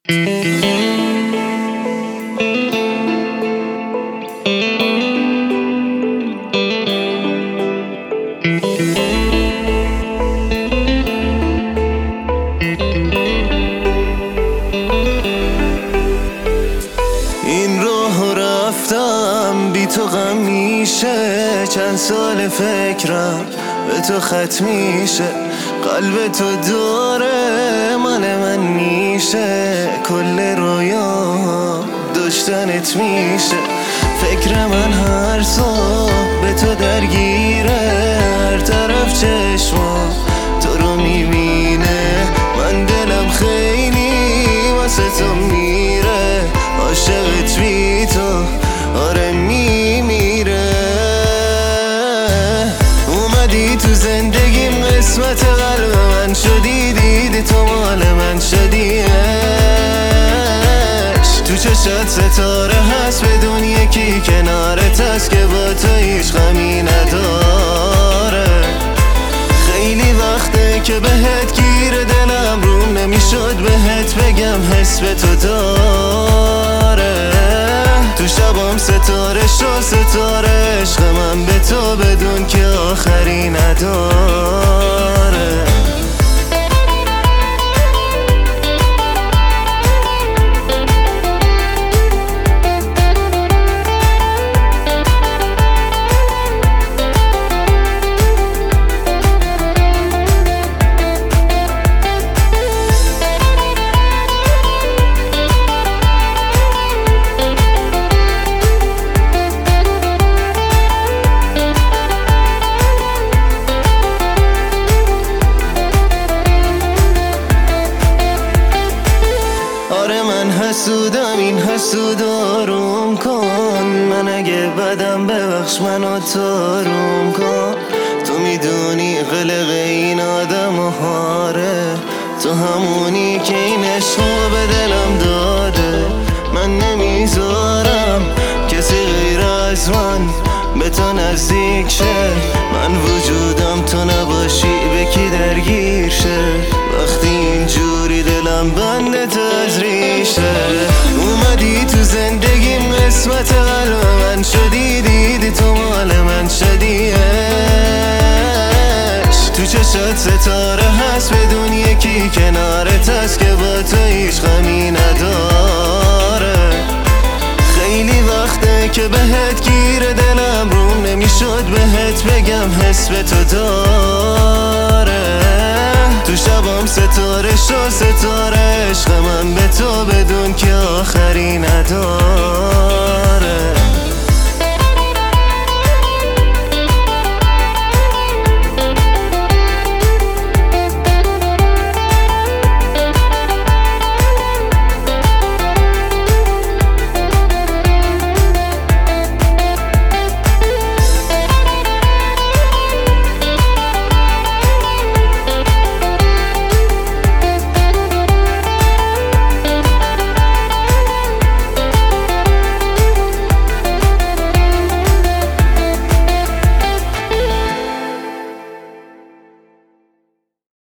این راه رفتم بی تو غم میشه، چند سال فکرم به تو ختم میشه. قلب تو داره من میشه، کل رویا داشتنت میشه. فکر من هر صبح به تو درگیره، هر طرف چشمم تو رو میبینه. من دلم خیلی واسه تو میره، عاشقت بی تو آره میمیره. اومدی تو زندگیم، قسمت قلب من شدی، دیدی تو مال من شدیش. تو چشات ستاره هست، بدون یکی کنارت هست که با تو هیچ غمی نداره. خیلی وقته که بهت گیره دلم، روم نمیشد بهت بگم حس به تو داره. تو شبام ستاره شو، ستاره عشق من به تو، بدون که آخری نداره. آره من حسودم، این حسود آروم کن. من اگه بدم ببخش منو تاروم کن. تو میدونی قلق این آدم و هاره، تو همونی که این عشقو به دلم داده. من نمیذارم کسی غیر از من به تو نزدیک شه. من وجودم تو نباشی به کی درگیر شه. وقتی اینجوری دلم بنده از ریشه. اومدی تو زندگیم، قسمت قلب من شدی، دیدی تو مال من شدیش. تو چشات ستاره هست، بدون یکی کنارت هست که با تو هیچ غمی نداره. خیلی وقته که بهت گیره دلم، روم نمیشد بهت بگم حس به تو داره. تو شبام ستاره شو، ستاره عشق من